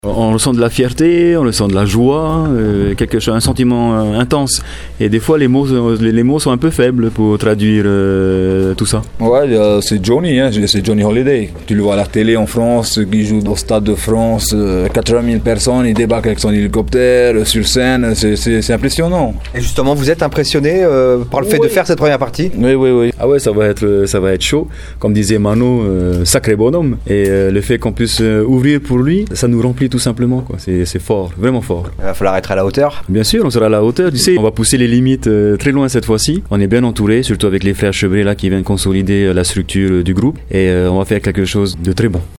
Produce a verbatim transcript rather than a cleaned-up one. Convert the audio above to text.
On ressent de la fierté, on ressent de la joie, euh, quelque chose, un sentiment euh, intense. Et des fois, les mots, les, les mots sont un peu faibles pour traduire euh, tout ça. Ouais, euh, c'est Johnny, hein, c'est Johnny Holiday. Tu le vois à la télé en France, qui joue au Stade de France, euh, quatre-vingt mille personnes, il débarque avec son hélicoptère euh, sur scène, c'est, c'est, c'est impressionnant. Et justement, vous êtes impressionné euh, par le fait oui. de faire cette première partie? Oui, oui, oui. Ah ouais, ça va être, ça va être chaud. Comme disait Mano, euh, sacré bonhomme. Et euh, le fait qu'on puisse euh, ouvrir pour lui, ça nous remplit tout simplement, quoi. C'est, c'est fort, vraiment fort. Il va falloir être à la hauteur. Bien sûr, on sera à la hauteur. Tu sais, on va pousser les limites euh, très loin cette fois-ci. On est bien entouré, surtout avec les frères Chevret là qui viennent consolider euh, la structure euh, du groupe. Et euh, on va faire quelque chose de très bon.